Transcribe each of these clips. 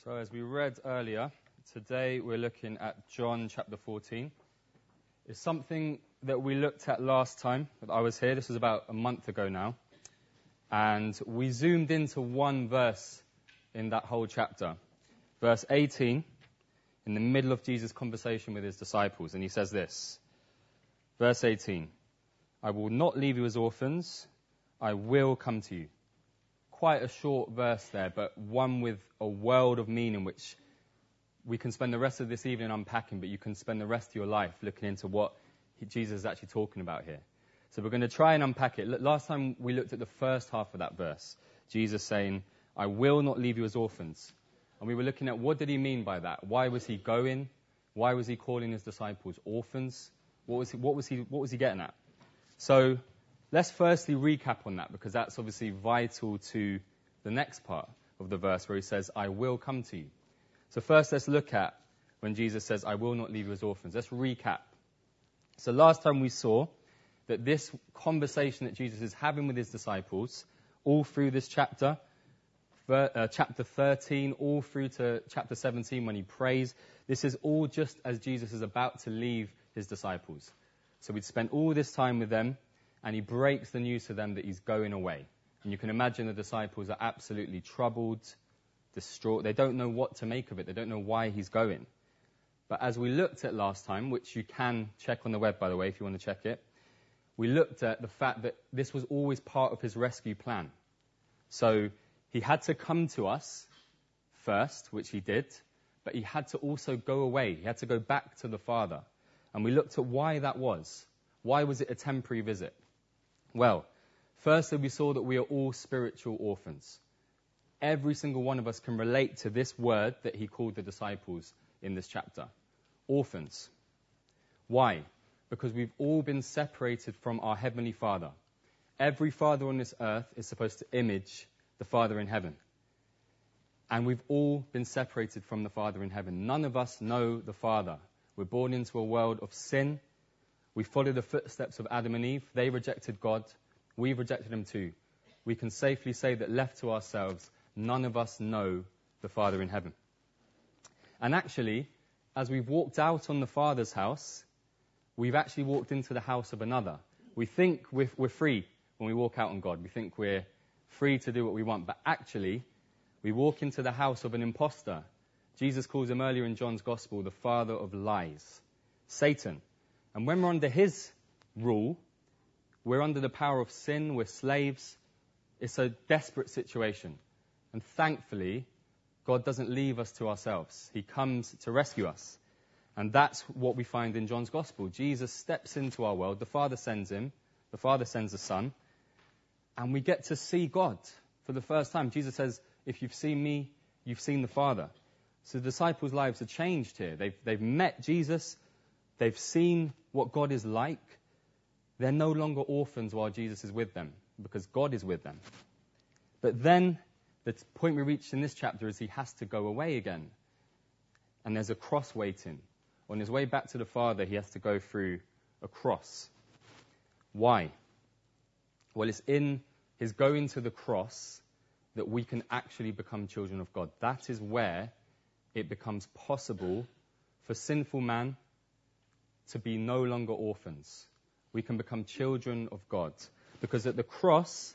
So as we read earlier, today we're looking at John chapter 14. It's something that we looked at last time that I was here. This was about a month ago now. And we zoomed into one verse in that whole chapter. Verse 18, in the middle of Jesus' conversation with his disciples. And he says this, verse 18, I will not leave you as orphans, I will come to you. Quite a short verse there, but one with a world of meaning, which we can spend the rest of this evening unpacking, but you can spend the rest of your life looking into what Jesus is actually talking about here. So we're going to try and unpack it. Last time we looked at the first half of that verse, Jesus saying, I will not leave you as orphans. And we were looking at what did he mean by that? Why was he going? Why was he calling his disciples orphans? What was he getting at? So let's firstly recap on that, because that's obviously vital to the next part of the verse where he says, I will come to you. So first let's look at when Jesus says, I will not leave you as orphans. Let's recap. So last time we saw that this conversation that Jesus is having with his disciples, all through this chapter, chapter 13, all through to chapter 17 when he prays, this is all just as Jesus is about to leave his disciples. So we'd spent all this time with them, and he breaks the news to them that he's going away. And you can imagine the disciples are absolutely troubled, distraught. They don't know what to make of it. They don't know why he's going. But as we looked at last time, which you can check on the web, by the way, if you want to check it, we looked at the fact that this was always part of his rescue plan. So he had to come to us first, which he did, but he had to also go away. He had to go back to the Father. And we looked at why that was. Why was it a temporary visit? Well, firstly, we saw that we are all spiritual orphans. Every single one of us can relate to this word that he called the disciples in this chapter. Orphans. Why? Because we've all been separated from our Heavenly Father. Every father on this earth is supposed to image the Father in heaven. And we've all been separated from the Father in heaven. None of us know the Father. We're born into a world of sin. We follow the footsteps of Adam and Eve. They rejected God. We've rejected him too. We can safely say that left to ourselves, none of us know the Father in heaven. And actually, as we've walked out on the Father's house, we've actually walked into the house of another. We think we're free when we walk out on God. We think we're free to do what we want. But actually, we walk into the house of an imposter. Jesus calls him earlier in John's Gospel the father of lies, Satan. And when we're under his rule, we're under the power of sin, we're slaves. It's a desperate situation. And thankfully, God doesn't leave us to ourselves. He comes to rescue us. And that's what we find in John's Gospel. Jesus steps into our world. The Father sends him. The Father sends the Son. And we get to see God for the first time. Jesus says, if you've seen me, you've seen the Father. So the disciples' lives are changed here. They've met Jesus. They've seen what God is like. They're no longer orphans while Jesus is with them, because God is with them. But then the point we reach in this chapter is he has to go away again. And there's a cross waiting. On his way back to the Father, he has to go through a cross. Why? Well, it's in his going to the cross that we can actually become children of God. That is where it becomes possible for sinful man to be no longer orphans. We can become children of God. Because at the cross,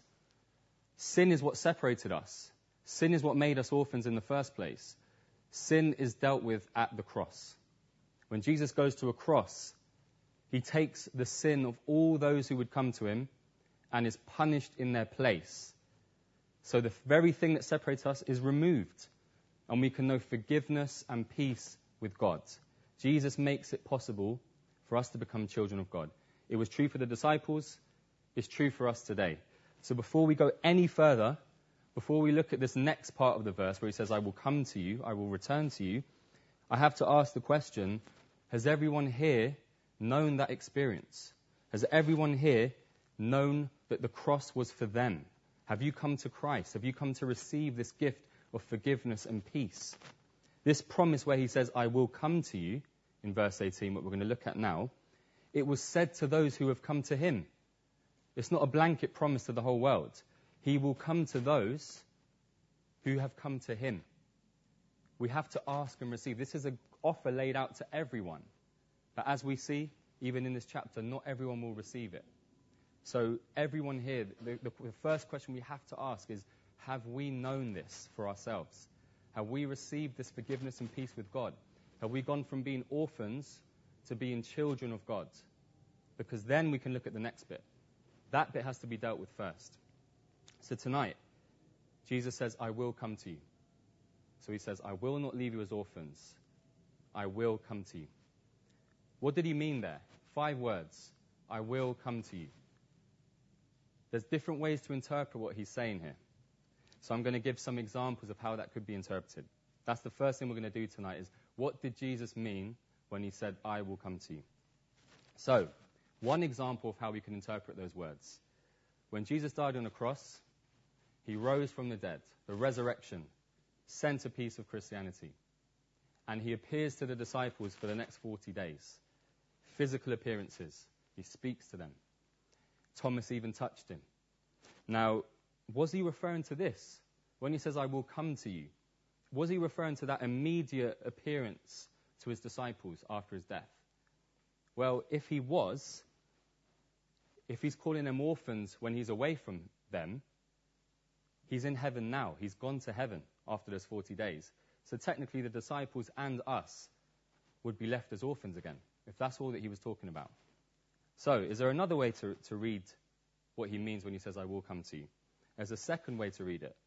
sin is what separated us. Sin is what made us orphans in the first place. Sin is dealt with at the cross. When Jesus goes to a cross, he takes the sin of all those who would come to him and is punished in their place. So the very thing that separates us is removed, and we can know forgiveness and peace with God. Jesus makes it possible for us to become children of God. It was true for the disciples. It's true for us today. So before we go any further, before we look at this next part of the verse where he says, I will come to you, I will return to you, I have to ask the question, has everyone here known that experience? Has everyone here known that the cross was for them? Have you come to Christ? Have you come to receive this gift of forgiveness and peace? This promise where he says, I will come to you, in verse 18, what we're going to look at now, it was said to those who have come to him. It's not a blanket promise to the whole world. He will come to those who have come to him. We have to ask and receive. This is an offer laid out to everyone. But as we see, even in this chapter, not everyone will receive it. So everyone here, the first question we have to ask is, have we known this for ourselves? Have we received this forgiveness and peace with God? Have we gone from being orphans to being children of God? Because then we can look at the next bit. That bit has to be dealt with first. So tonight, Jesus says, I will come to you. So he says, I will not leave you as orphans. I will come to you. What did he mean there? 5 words. I will come to you. There's different ways to interpret what he's saying here. So I'm going to give some examples of how that could be interpreted. That's the first thing we're going to do tonight is, what did Jesus mean when he said, I will come to you? So, one example of how we can interpret those words. When Jesus died on the cross, he rose from the dead, the resurrection, centerpiece of Christianity. And he appears to the disciples for the next 40 days. Physical appearances. He speaks to them. Thomas even touched him. Now, was he referring to this? When he says, I will come to you, was he referring to that immediate appearance to his disciples after his death? Well, if he was, if he's calling them orphans when he's away from them, he's in heaven now. He's gone to heaven after those 40 days. So technically the disciples and us would be left as orphans again, if that's all that he was talking about. So, is there another way to read what he means when he says, I will come to you? There's a second way to read it.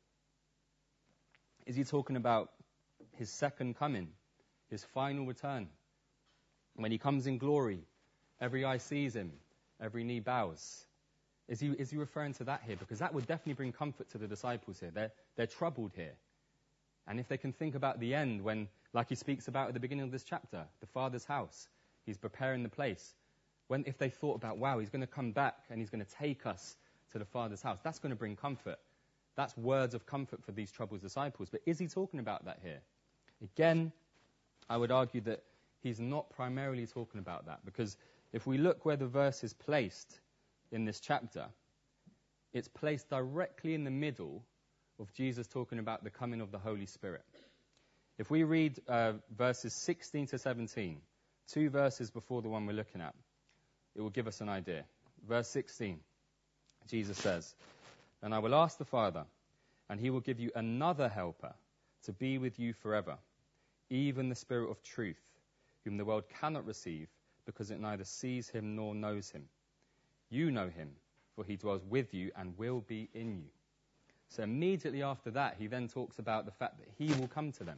Is he talking about his second coming, his final return? When he comes in glory, every eye sees him, every knee bows. Is he referring to that here? Because that would definitely bring comfort to the disciples here. They're troubled here. And if they can think about the end when, like he speaks about at the beginning of this chapter, the Father's house, he's preparing the place. If they thought about, wow, he's going to come back and he's going to take us to the Father's house, that's going to bring comfort. That's words of comfort for these troubled disciples. But is he talking about that here? Again, I would argue that he's not primarily talking about that, because if we look where the verse is placed in this chapter, it's placed directly in the middle of Jesus talking about the coming of the Holy Spirit. If we read verses 16 to 17, 2 verses before the one we're looking at, it will give us an idea. Verse 16, Jesus says, And I will ask the Father, and he will give you another helper to be with you forever, even the Spirit of truth, whom the world cannot receive, because it neither sees him nor knows him. You know him, for he dwells with you and will be in you. So immediately after that, he then talks about the fact that he will come to them.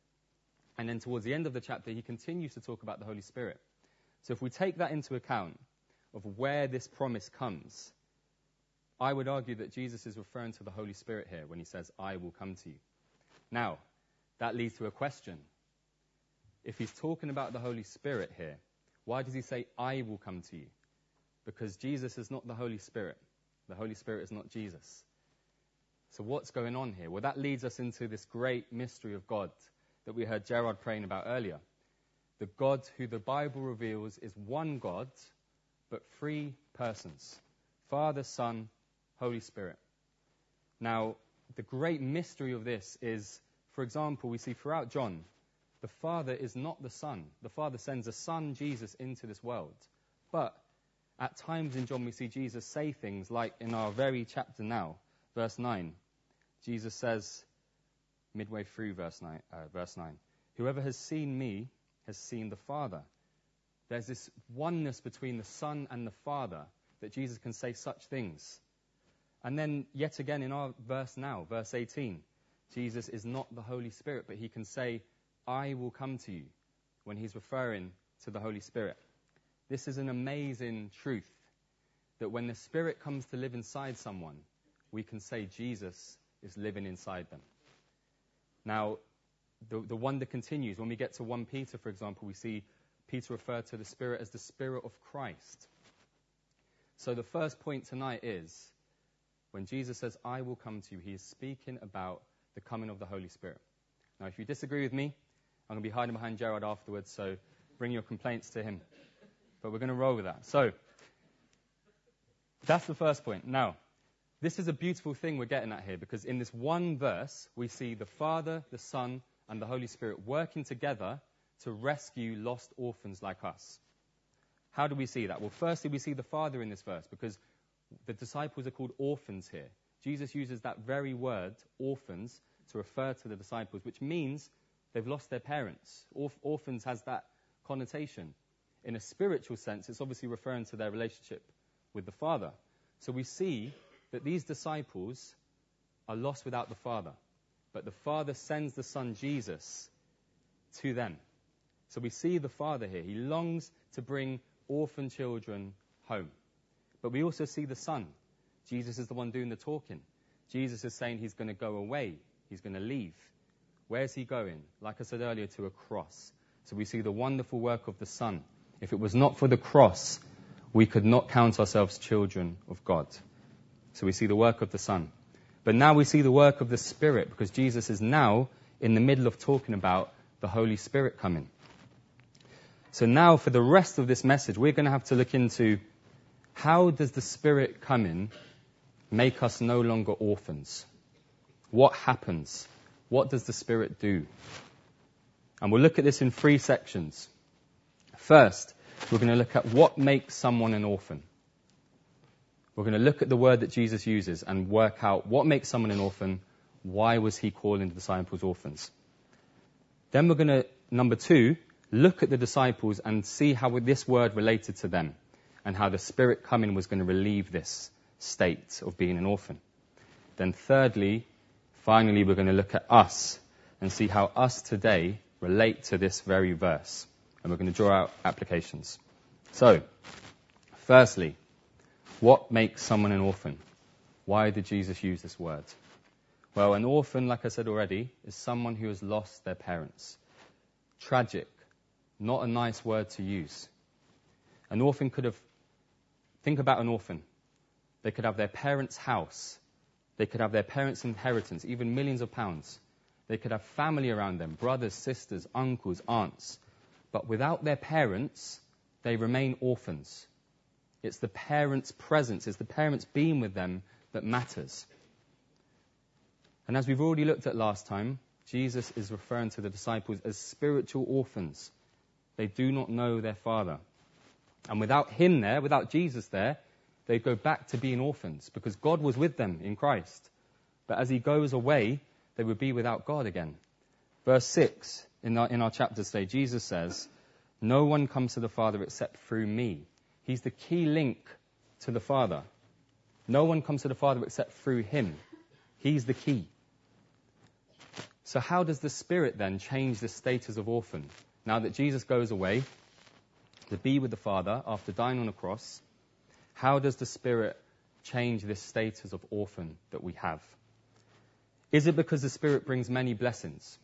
And then towards the end of the chapter, he continues to talk about the Holy Spirit. So if we take that into account of where this promise comes, I would argue that Jesus is referring to the Holy Spirit here when he says, I will come to you. Now, that leads to a question. If he's talking about the Holy Spirit here, why does he say, I will come to you? Because Jesus is not the Holy Spirit. The Holy Spirit is not Jesus. So what's going on here? Well, that leads us into this great mystery of God that we heard Gerard praying about earlier. The God who the Bible reveals is one God, but 3 persons. Father, Son, Holy Spirit. Now, the great mystery of this is, for example, we see throughout John, the Father is not the Son. The Father sends a Son, Jesus, into this world. But at times in John we see Jesus say things like in our very chapter now, verse 9. Jesus says, midway through verse 9, Whoever has seen me has seen the Father. There's this oneness between the Son and the Father that Jesus can say such things. And then yet again in our verse now, verse 18, Jesus is not the Holy Spirit, but he can say, I will come to you, when he's referring to the Holy Spirit. This is an amazing truth, that when the Spirit comes to live inside someone, we can say Jesus is living inside them. Now, the wonder continues. When we get to 1 Peter, for example, we see Peter refer to the Spirit as the Spirit of Christ. So the first point tonight is, when Jesus says, I will come to you, he is speaking about the coming of the Holy Spirit. Now, if you disagree with me, I'm going to be hiding behind Gerard afterwards, so bring your complaints to him. But we're going to roll with that. So, that's the first point. Now, this is a beautiful thing we're getting at here, because in this one verse, we see the Father, the Son, and the Holy Spirit working together to rescue lost orphans like us. How do we see that? Well, firstly, we see the Father in this verse because the disciples are called orphans here. Jesus uses that very word, orphans, to refer to the disciples, which means they've lost their parents. Orphans has that connotation. In a spiritual sense, it's obviously referring to their relationship with the Father. So we see that these disciples are lost without the Father, but the Father sends the Son, Jesus, to them. So we see the Father here. He longs to bring orphan children home. But we also see the Son. Jesus is the one doing the talking. Jesus is saying he's going to go away. He's going to leave. Where's he going? Like I said earlier, to a cross. So we see the wonderful work of the Son. If it was not for the cross, we could not count ourselves children of God. So we see the work of the Son. But now we see the work of the Spirit, because Jesus is now in the middle of talking about the Holy Spirit coming. So now for the rest of this message, we're going to have to look into how does the Spirit coming make us no longer orphans? What happens? What does the Spirit do? And we'll look at this in 3 sections. First, we're going to look at what makes someone an orphan. We're going to look at the word that Jesus uses and work out what makes someone an orphan. Why was he calling the disciples orphans? Then we're going to, number 2, look at the disciples and see how this word related to them and how the Spirit coming was going to relieve this state of being an orphan. Then thirdly, finally, we're going to look at us and see how us today relate to this very verse. And we're going to draw out applications. So, firstly, what makes someone an orphan? Why did Jesus use this word? Well, an orphan, like I said already, is someone who has lost their parents. Tragic. Not a nice word to use. An orphan could have... Think about an orphan. They could have their parents' house. They could have their parents' inheritance, even millions of pounds. They could have family around them, brothers, sisters, uncles, aunts. But without their parents, they remain orphans. It's the parents' presence, it's the parents being with them that matters. And as we've already looked at last time, Jesus is referring to the disciples as spiritual orphans. They do not know their Father. And without him there, without Jesus there, they go back to being orphans because God was with them in Christ. But as he goes away, they would be without God again. Verse 6 in our chapter today, Jesus says, "No one comes to the Father except through me." He's the key link to the Father. No one comes to the Father except through him. He's the key. So how does the Spirit then change the status of orphan? Now that Jesus goes away to be with the Father after dying on a cross, how does the Spirit change this status of orphan that we have? Is it because the Spirit brings many blessings?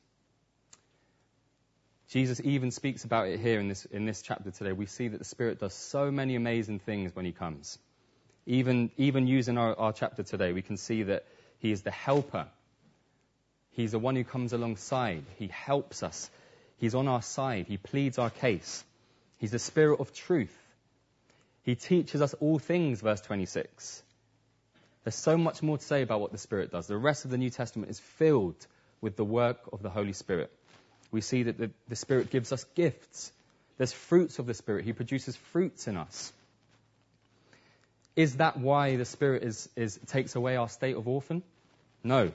Jesus even speaks about it here in this chapter today. We see that the Spirit does so many amazing things when he comes. Even using our chapter today, we can see that he is the helper. He's the one who comes alongside. He helps us. He's on our side. He pleads our case. He's the Spirit of truth. He teaches us all things, verse 26. There's so much more to say about what the Spirit does. The rest of the New Testament is filled with the work of the Holy Spirit. We see that the Spirit gives us gifts. There's fruits of the Spirit. He produces fruits in us. Is that why the Spirit takes away our state of orphan? No.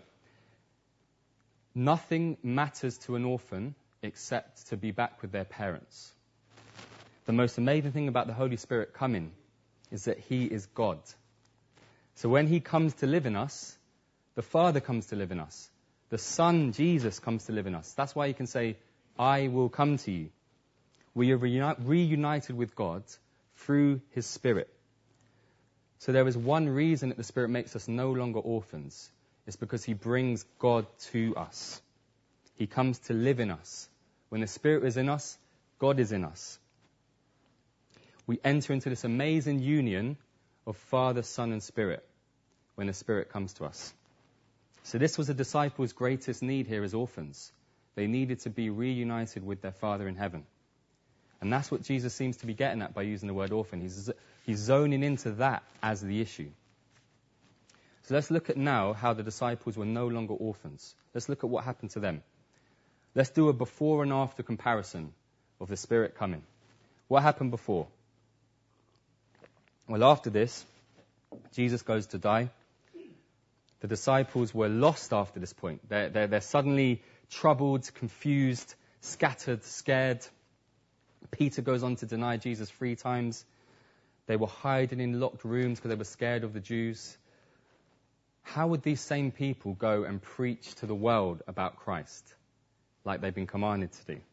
Nothing matters to an orphan except to be back with their parents. The most amazing thing about the Holy Spirit coming is that he is God. So when he comes to live in us, the Father comes to live in us. The Son, Jesus, comes to live in us. That's why he can say, "I will come to you." We are reunited with God through his Spirit. So there is one reason that the Spirit makes us no longer orphans. It's because he brings God to us. He comes to live in us. When the Spirit is in us, God is in us. We enter into this amazing union of Father, Son, and Spirit when the Spirit comes to us. So this was the disciples' greatest need here as orphans. They needed to be reunited with their Father in heaven. And that's what Jesus seems to be getting at by using the word orphan. He's zoning into that as the issue. So let's look at now how the disciples were no longer orphans. Let's look at what happened to them. Let's do a before and after comparison of the Spirit coming. What happened before? Well, after this, Jesus goes to die. The disciples were lost after this point. They're suddenly troubled, confused, scattered, scared. Peter goes on to deny Jesus 3 times. They were hiding in locked rooms because they were scared of the Jews. How would these same people go and preach to the world about Christ like they've been commanded to do?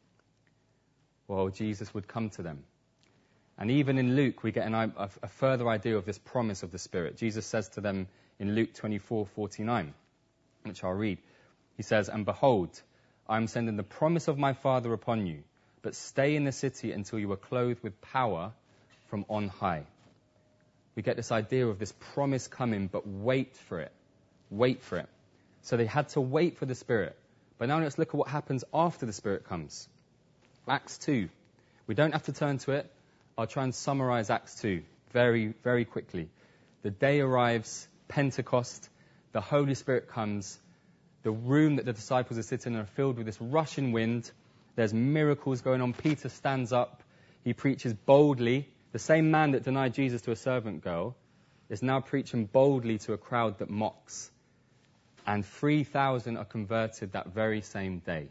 Well, Jesus would come to them. And even in Luke, we get a further idea of this promise of the Spirit. Jesus says to them in Luke 24:49, which I'll read. He says, "And behold, I am sending the promise of my Father upon you, but stay in the city until you are clothed with power from on high." We get this idea of this promise coming, but wait for it. Wait for it. So they had to wait for the Spirit. But now let's look at what happens after the Spirit comes. Acts 2. We don't have to turn to it. I'll try and summarize Acts 2 very, very quickly. The day arrives, Pentecost, the Holy Spirit comes, the room that the disciples are sitting in are filled with this rushing wind, there's miracles going on, Peter stands up, he preaches boldly. The same man that denied Jesus to a servant girl is now preaching boldly to a crowd that mocks. And 3,000 are converted that very same day.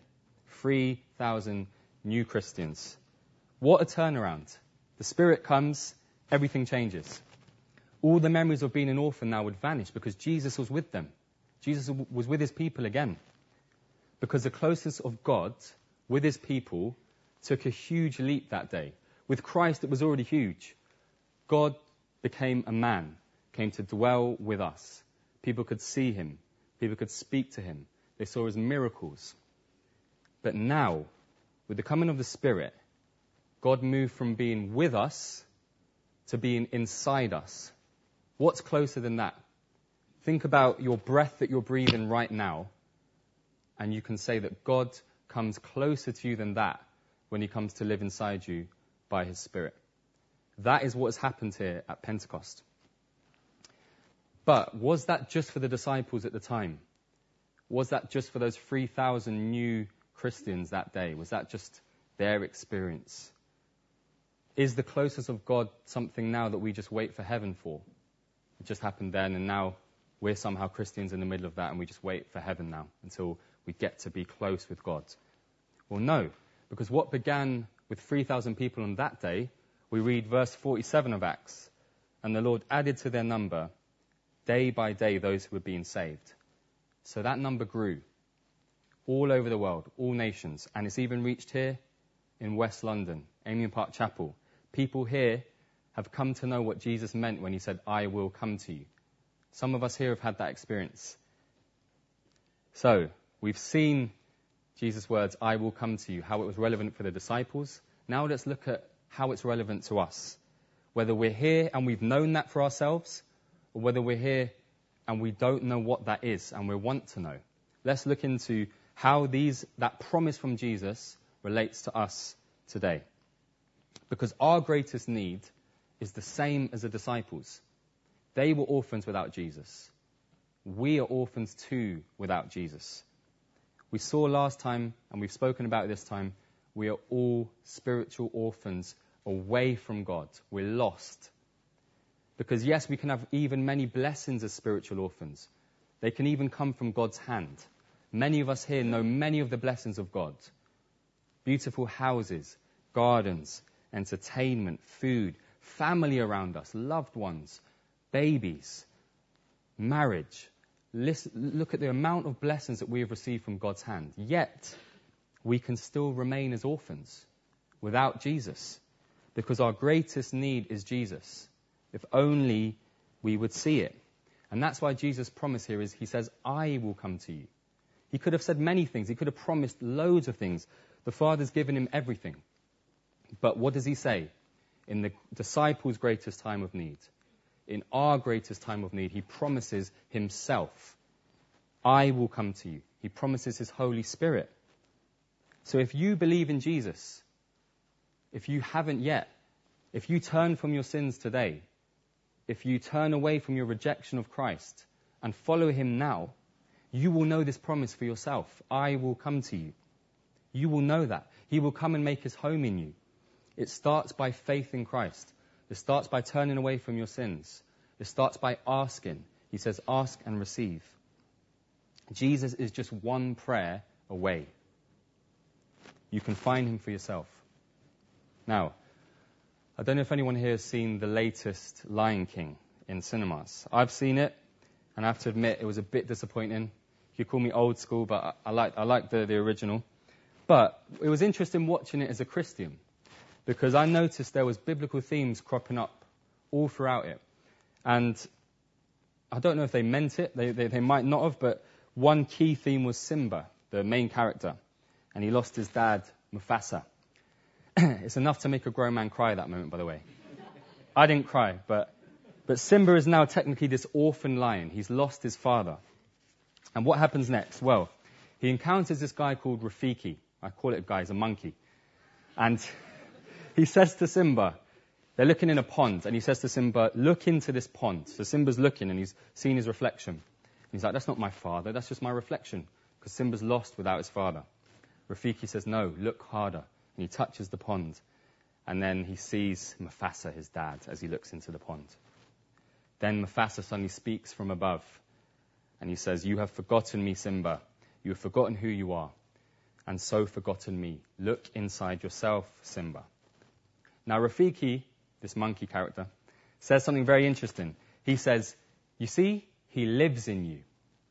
3,000 new Christians. What a turnaround. The Spirit comes, everything changes. All the memories of being an orphan now would vanish because Jesus was with them. Jesus was with his people again. Because the closeness of God with his people took a huge leap that day. With Christ, it was already huge. God became a man, came to dwell with us. People could see him. People could speak to him. They saw his miracles. But now, with the coming of the Spirit, God moved from being with us to being inside us. What's closer than that? Think about your breath that you're breathing right now, and you can say that God comes closer to you than that when he comes to live inside you by his Spirit. That is what has happened here at Pentecost. But was that just for the disciples at the time? Was that just for those 3,000 new Christians that day? Was that just their experience? Is the closeness of God something now that we just wait for heaven for? It just happened then, and now we're somehow Christians in the middle of that, and we just wait for heaven now until we get to be close with God. Well, no, because what began with 3,000 people on that day, we read verse 47 of Acts, "And the Lord added to their number day by day those who were being saved." So that number grew all over the world, all nations, and it's even reached here in West London, Amiens Park Chapel. People here have come to know what Jesus meant when he said, "I will come to you." Some of us here have had that experience. So, we've seen Jesus' words, "I will come to you," how it was relevant for the disciples. Now let's look at how it's relevant to us. Whether we're here and we've known that for ourselves, or whether we're here and we don't know what that is and we want to know. Let's look into how that promise from Jesus relates to us today. Because our greatest need is the same as the disciples. They were orphans without Jesus. We are orphans too without Jesus. We saw last time, and we've spoken about it this time, we are all spiritual orphans away from God. We're lost. Because yes, we can have even many blessings as spiritual orphans. They can even come from God's hand. Many of us here know many of the blessings of God. Beautiful houses, gardens, entertainment, food, family around us, loved ones, babies, marriage. Look at the amount of blessings that we have received from God's hand. Yet, we can still remain as orphans without Jesus. Because our greatest need is Jesus. If only we would see it. And that's why Jesus' promise here is, he says, "I will come to you." He could have said many things. He could have promised loads of things. The Father's given him everything. But what does he say? In the disciples' greatest time of need, in our greatest time of need, he promises himself. "I will come to you." He promises his Holy Spirit. So if you believe in Jesus, if you haven't yet, if you turn from your sins today, if you turn away from your rejection of Christ and follow him now, you will know this promise for yourself. "I will come to you." You will know that. He will come and make his home in you. It starts by faith in Christ. It starts by turning away from your sins. It starts by asking. He says, ask and receive. Jesus is just one prayer away. You can find him for yourself. Now, I don't know if anyone here has seen the latest Lion King in cinemas. I've seen it, and I have to admit it was a bit disappointing. You call me old school, but I like the original. But it was interesting watching it as a Christian, because I noticed there was biblical themes cropping up all throughout it. And I don't know if they meant it, they might not have, but one key theme was Simba, the main character. And he lost his dad, Mufasa. It's enough to make a grown man cry that moment, by the way. I didn't cry, but Simba is now technically this orphan lion. He's lost his father. And what happens next? Well, he encounters this guy called Rafiki. I call it a guy, he's a monkey. And he says to Simba, they're looking in a pond, and he says to Simba, look into this pond. So Simba's looking, and he's seeing his reflection. And he's like, that's not my father, that's just my reflection, because Simba's lost without his father. Rafiki says, no, look harder. And he touches the pond. And then he sees Mufasa, his dad, as he looks into the pond. Then Mufasa suddenly speaks from above. And he says, you have forgotten me, Simba. You have forgotten who you are. And so forgotten me. Look inside yourself, Simba. Now Rafiki, this monkey character, says something very interesting. He says, you see, he lives in you.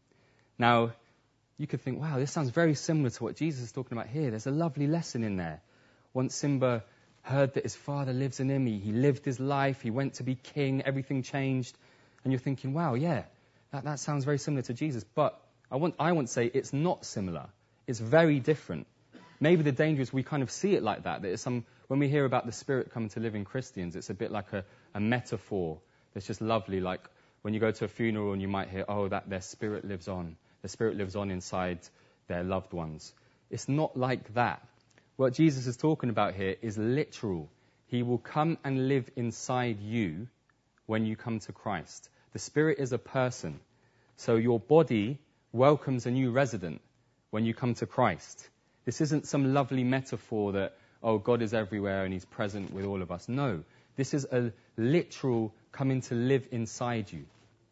Now, you could think, wow, this sounds very similar to what Jesus is talking about here. There's a lovely lesson in there. Once Simba heard that his father lives in him, he lived his life, he went to be king, everything changed. And you're thinking, wow, yeah, that sounds very similar to Jesus. But I want to say it's not similar. It's very different. Maybe the danger is we kind of see it like that. When we hear about the Spirit coming to live in Christians, it's a bit like a metaphor that's just lovely. Like when you go to a funeral and you might hear, oh, that their spirit lives on. The Spirit lives on inside their loved ones. It's not like that. What Jesus is talking about here is literal. He will come and live inside you when you come to Christ. The Spirit is a person. So your body welcomes a new resident when you come to Christ. This isn't some lovely metaphor that, oh, God is everywhere and he's present with all of us. No, this is a literal coming to live inside you.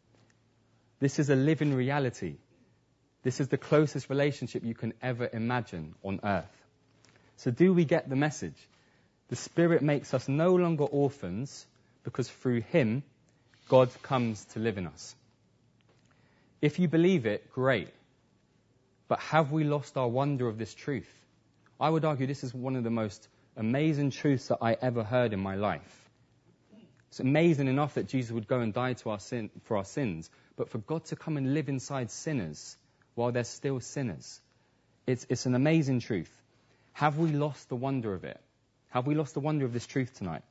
This is a living reality. This is the closest relationship you can ever imagine on earth. So do we get the message? The Spirit makes us no longer orphans because through him, God comes to live in us. If you believe it, great. But have we lost our wonder of this truth? I would argue this is one of the most amazing truths that I ever heard in my life. It's amazing enough that Jesus would go and die for our sins, but for God to come and live inside sinners while they're still sinners. It's an amazing truth. Have we lost the wonder of it? Have we lost the wonder of this truth tonight?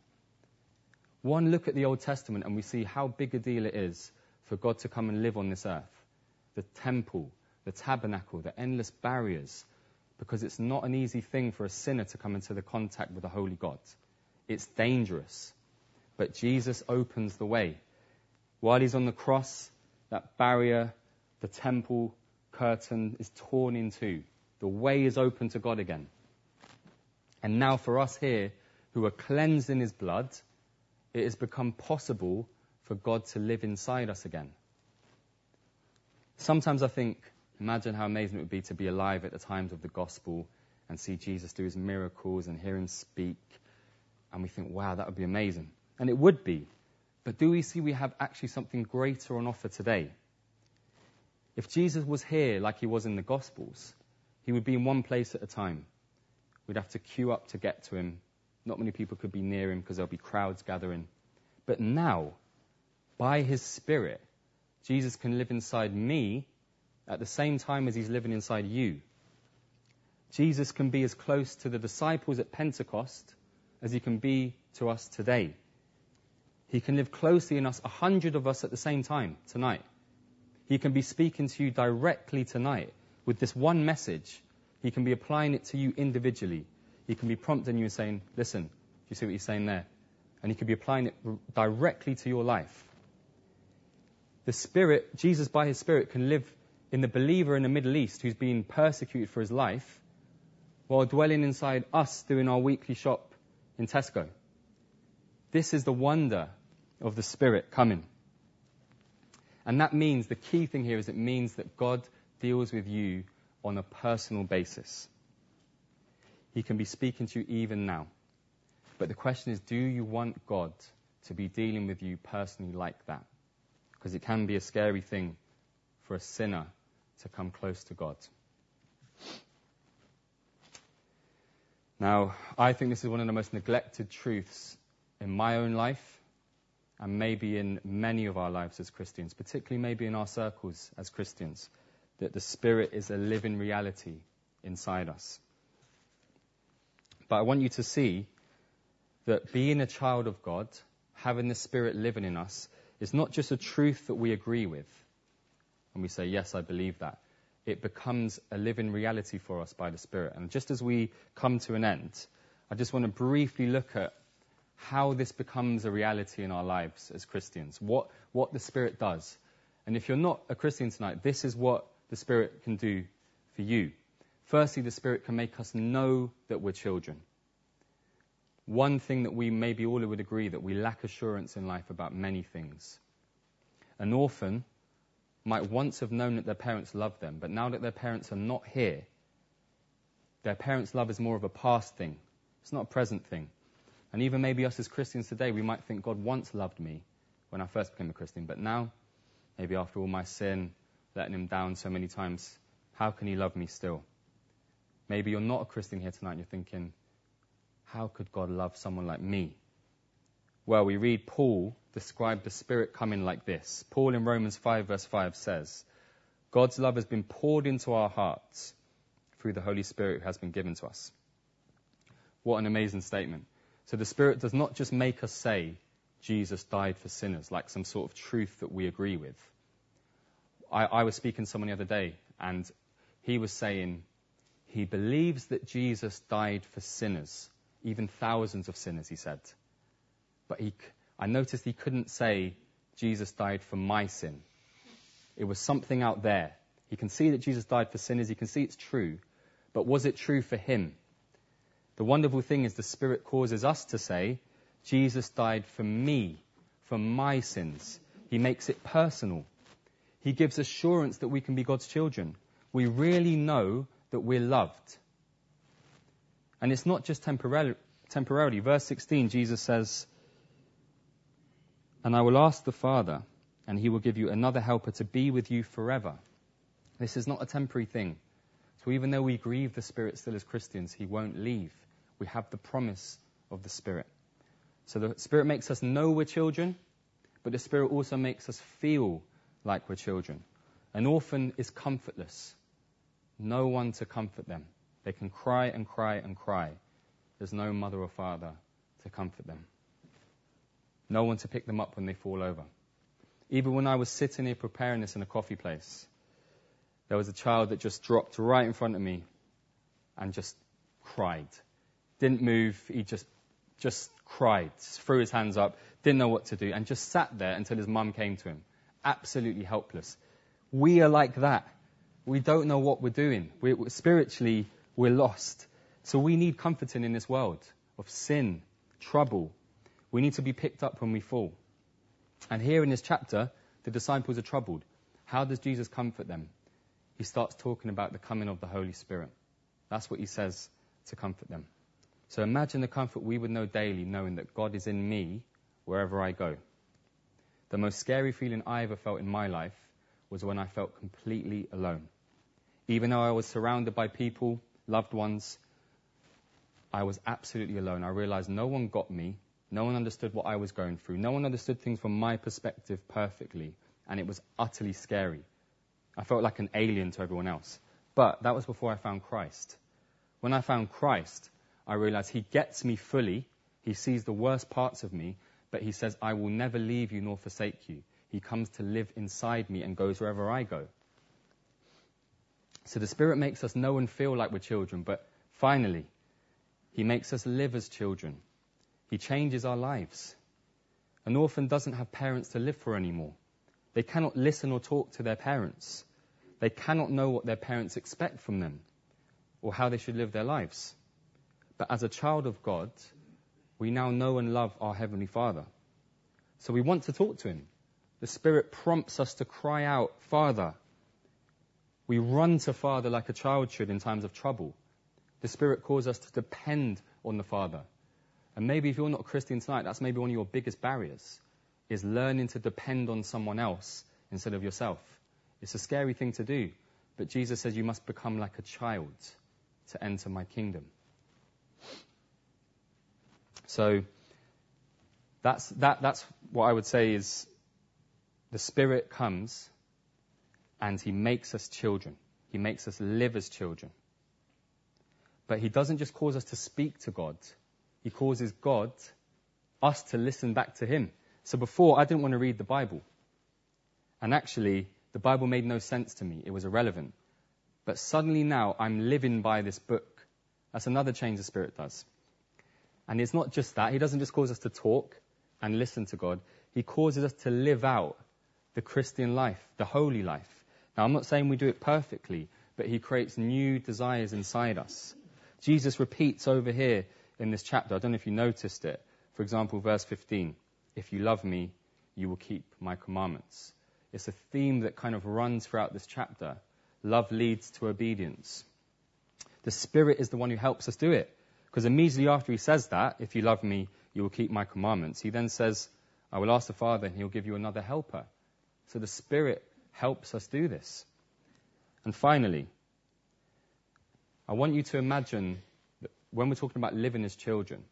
One look at the Old Testament and we see how big a deal it is for God to come and live on this earth. The temple, the tabernacle, the endless barriers, because it's not an easy thing for a sinner to come into the contact with a holy God. It's dangerous. But Jesus opens the way. While he's on the cross, that barrier, the temple curtain is torn in two. The way is open to God again. And now for us here, who are cleansed in his blood, it has become possible for God to live inside us again. Sometimes I think, imagine how amazing it would be to be alive at the times of the gospel and see Jesus do his miracles and hear him speak. And we think, wow, that would be amazing. And it would be. But do we see we have actually something greater on offer today? If Jesus was here like he was in the Gospels, he would be in one place at a time. We'd have to queue up to get to him. Not many people could be near him because there'll be crowds gathering. But now, by his Spirit, Jesus can live inside me at the same time as he's living inside you. Jesus can be as close to the disciples at Pentecost as he can be to us today. He can live closely in us, 100 of us at the same time tonight. He can be speaking to you directly tonight with this one message. He can be applying it to you individually. He can be prompting you and saying, listen, do you see what he's saying there? And he can be applying it directly to your life. The Spirit, Jesus by his Spirit, can live in the believer in the Middle East who's been persecuted for his life while dwelling inside us doing our weekly shop in Tesco. This is the wonder of the Spirit coming. And that means, the key thing here is it means that God deals with you on a personal basis. He can be speaking to you even now. But the question is, do you want God to be dealing with you personally like that? Because it can be a scary thing for a sinner to come close to God. Now, I think this is one of the most neglected truths in my own life, and maybe in many of our lives as Christians, particularly maybe in our circles as Christians, that the Spirit is a living reality inside us. But I want you to see that being a child of God, having the Spirit living in us, is not just a truth that we agree with, and we say, yes, I believe that. It becomes a living reality for us by the Spirit. And just as we come to an end, I just want to briefly look at how this becomes a reality in our lives as Christians, what the Spirit does. And if you're not a Christian tonight, this is what the Spirit can do for you. Firstly, the Spirit can make us know that we're children. One thing that we maybe all would agree, that we lack assurance in life about many things. An orphan might once have known that their parents loved them, but now that their parents are not here, their parents' love is more of a past thing. It's not a present thing. And even maybe us as Christians today, we might think God once loved me when I first became a Christian, but now, maybe after all my sin, letting him down so many times, how can he love me still? Maybe you're not a Christian here tonight and you're thinking, how could God love someone like me? Well, we read Paul describe the Spirit coming like this. Paul in Romans 5 verse 5 says, God's love has been poured into our hearts through the Holy Spirit who has been given to us. What an amazing statement. So the Spirit does not just make us say, Jesus died for sinners, like some sort of truth that we agree with. I was speaking to someone the other day, and he was saying he believes that Jesus died for sinners, even thousands of sinners, he said. But I noticed he couldn't say, Jesus died for my sin. It was something out there. He can see that Jesus died for sinners. He can see it's true. But was it true for him? The wonderful thing is the Spirit causes us to say, Jesus died for me, for my sins. He makes it personal. He gives assurance that we can be God's children. We really know that we're loved. And it's not just temporarily. Verse 16, Jesus says, and I will ask the Father, and he will give you another helper to be with you forever. This is not a temporary thing. So even though we grieve the Spirit still as Christians, he won't leave. We have the promise of the Spirit. So the Spirit makes us know we're children, but the Spirit also makes us feel like we're children. An orphan is comfortless. No one to comfort them. They can cry and cry and cry. There's no mother or father to comfort them. No one to pick them up when they fall over. Even when I was sitting here preparing this in a coffee place, there was a child that just dropped right in front of me and just cried. Didn't move, he just cried, threw his hands up, didn't know what to do, and just sat there until his mum came to him. Absolutely helpless. We are like that. We don't know what we're doing. Spiritually, we're lost. So we need comforting in this world of sin, trouble. We need to be picked up when we fall. And here in this chapter, the disciples are troubled. How does Jesus comfort them? He starts talking about the coming of the Holy Spirit. That's what he says to comfort them. So imagine the comfort we would know daily, knowing that God is in me wherever I go. The most scary feeling I ever felt in my life was when I felt completely alone. Even though I was surrounded by people, loved ones, I was absolutely alone. I realized no one got me. No one understood what I was going through. No one understood things from my perspective perfectly. And it was utterly scary. I felt like an alien to everyone else. But that was before I found Christ. When I found Christ, I realized he gets me fully. He sees the worst parts of me. But he says, I will never leave you nor forsake you. He comes to live inside me and goes wherever I go. So the Spirit makes us know and feel like we're children. But finally, he makes us live as children. He changes our lives. An orphan doesn't have parents to live for anymore. They cannot listen or talk to their parents. They cannot know what their parents expect from them. or how they should live their lives. But as a child of God, we now know and love our Heavenly Father. So we want to talk to him. The Spirit prompts us to cry out, Father. We run to Father like a child should in times of trouble. The Spirit calls us to depend on the Father. And maybe if you're not a Christian tonight, that's maybe one of your biggest barriers, is learning to depend on someone else instead of yourself. It's a scary thing to do, but Jesus says you must become like a child to enter my kingdom. So that's what I would say is the Spirit comes and he makes us children. He makes us live as children. But he doesn't just cause us to speak to God. He causes us to listen back to him. So before, I didn't want to read the Bible. And actually, the Bible made no sense to me. It was irrelevant. But suddenly now, I'm living by this book. That's another change the Spirit does. And it's not just that. He doesn't just cause us to talk and listen to God. He causes us to live out the Christian life, the holy life. Now, I'm not saying we do it perfectly, but he creates new desires inside us. Jesus repeats over here in this chapter, I don't know if you noticed it, for example, verse 15, if you love me, you will keep my commandments. It's a theme that kind of runs throughout this chapter. Love leads to obedience. The Spirit is the one who helps us do it. Because immediately after he says that, if you love me, you will keep my commandments, he then says, I will ask the Father and he'll give you another helper. So the Spirit helps us do this. And finally, I want you to imagine that when we're talking about living as children,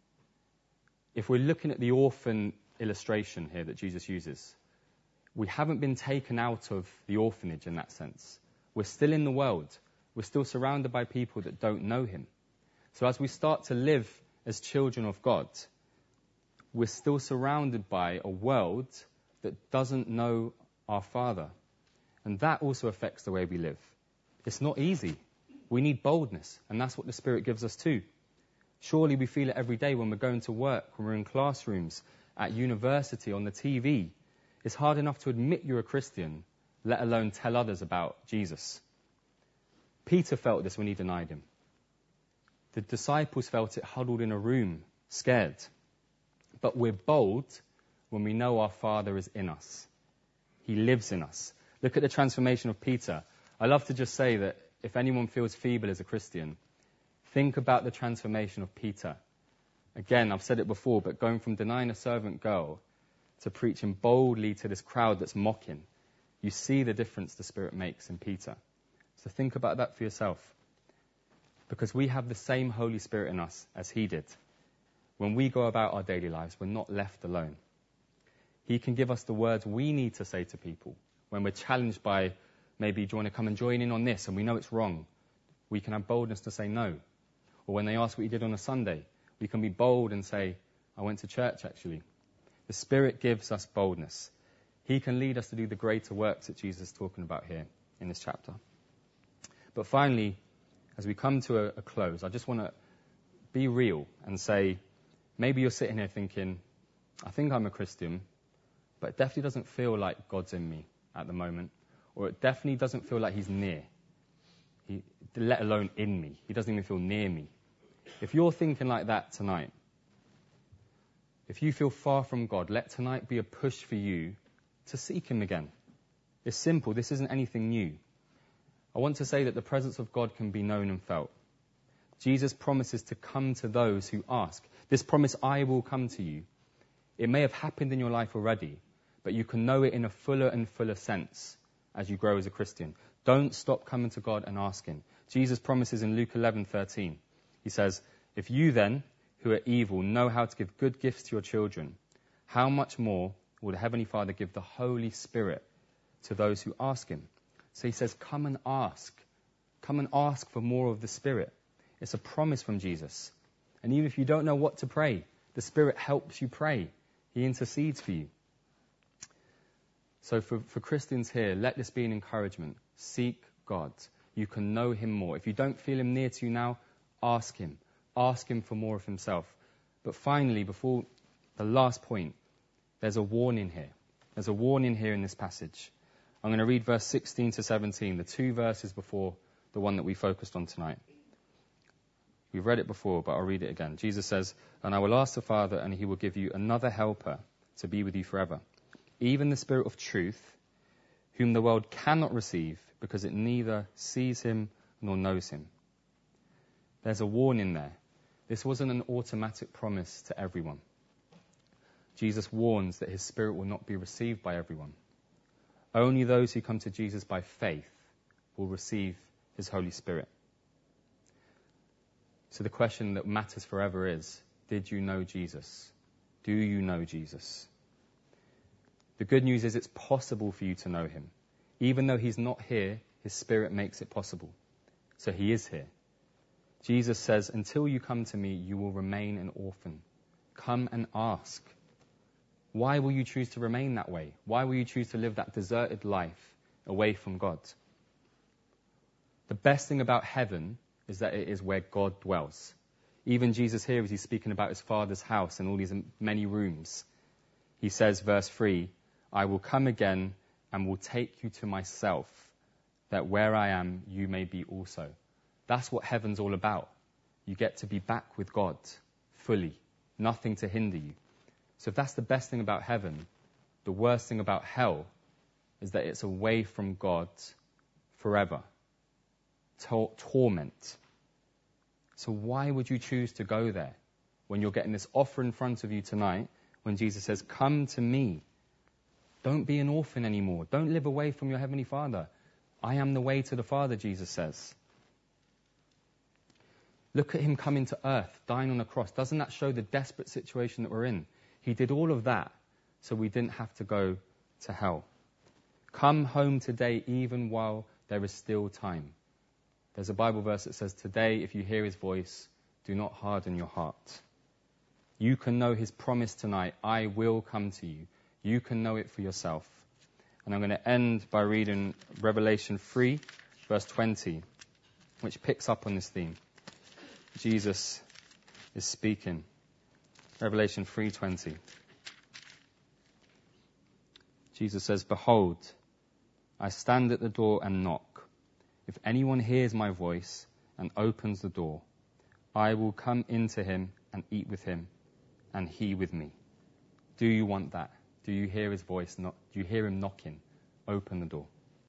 if we're looking at the orphan illustration here that Jesus uses, we haven't been taken out of the orphanage in that sense. We're still in the world. We're still surrounded by people that don't know him. So as we start to live as children of God, we're still surrounded by a world that doesn't know our Father. And that also affects the way we live. It's not easy. We need boldness, and that's what the Spirit gives us too. Surely we feel it every day when we're going to work, when we're in classrooms, at university, on the TV. It's hard enough to admit you're a Christian, let alone tell others about Jesus. Peter felt this when he denied him. The disciples felt it huddled in a room, scared. But we're bold when we know our Father is in us. He lives in us. Look at the transformation of Peter. I love to just say that if anyone feels feeble as a Christian, think about the transformation of Peter. Again, I've said it before, but going from denying a servant girl to preaching boldly to this crowd that's mocking, you see the difference the Spirit makes in Peter. So think about that for yourself. Because we have the same Holy Spirit in us as he did. When we go about our daily lives, we're not left alone. He can give us the words we need to say to people. When we're challenged by, maybe, do you want to come and join in on this, and we know it's wrong, we can have boldness to say no. Or when they ask what you did on a Sunday, we can be bold and say, I went to church actually. The Spirit gives us boldness. He can lead us to do the greater works that Jesus is talking about here in this chapter. But finally, as we come to a close, I just want to be real and say, maybe you're sitting here thinking, I think I'm a Christian, but it definitely doesn't feel like God's in me at the moment. Or it definitely doesn't feel like he's near, let alone in me. He doesn't even feel near me. If you're thinking like that tonight, if you feel far from God, let tonight be a push for you to seek him again. It's simple. This isn't anything new. I want to say that the presence of God can be known and felt. Jesus promises to come to those who ask. This promise, I will come to you. It may have happened in your life already, but you can know it in a fuller and fuller sense as you grow as a Christian. Don't stop coming to God and asking. Jesus promises in Luke 11:13. He says, if you then, who are evil, know how to give good gifts to your children, how much more will the Heavenly Father give the Holy Spirit to those who ask him? So he says, come and ask. Come and ask for more of the Spirit. It's a promise from Jesus. And even if you don't know what to pray, the Spirit helps you pray. He intercedes for you. So for Christians here, let this be an encouragement. Seek God. You can know him more. If you don't feel him near to you now, ask him. Ask him for more of himself. But finally, before the last point, there's a warning here. There's a warning here in this passage. I'm going to read verse 16 to 17, the two verses before the one that we focused on tonight. We've read it before, but I'll read it again. Jesus says, "And I will ask the Father, and he will give you another helper to be with you forever, even the Spirit of truth, whom the world cannot receive, because it neither sees him nor knows him." There's a warning there. This wasn't an automatic promise to everyone. Jesus warns that his Spirit will not be received by everyone. Only those who come to Jesus by faith will receive his Holy Spirit. So the question that matters forever is, did you know Jesus? Do you know Jesus? The good news is it's possible for you to know him. Even though he's not here, his Spirit makes it possible. So he is here. Jesus says, "Until you come to me, you will remain an orphan. Come and ask." Why will you choose to remain that way? Why will you choose to live that deserted life away from God? The best thing about heaven is that it is where God dwells. Even Jesus here, as he's speaking about his Father's house and all these many rooms, he says, verse 3, "I will come again and will take you to myself, that where I am, you may be also." That's what heaven's all about. You get to be back with God fully, nothing to hinder you. So if that's the best thing about heaven, the worst thing about hell is that it's away from God forever. Torment. So why would you choose to go there when you're getting this offer in front of you tonight, when Jesus says, "Come to me. Don't be an orphan anymore. Don't live away from your Heavenly Father. I am the way to the Father," Jesus says. Look at him coming to earth, dying on a cross. Doesn't that show the desperate situation that we're in? He did all of that so we didn't have to go to hell. Come home today, even while there is still time. There's a Bible verse that says, "Today, if you hear his voice, do not harden your heart." You can know his promise tonight, "I will come to you." You can know it for yourself. And I'm going to end by reading Revelation 3, verse 20, which picks up on this theme. Jesus is speaking. Revelation 3:20. Jesus says, "Behold, I stand at the door and knock. If anyone hears my voice and opens the door, I will come into him and eat with him, and he with me." Do you want that? Do you hear his voice? Do you hear him knocking? Open the door.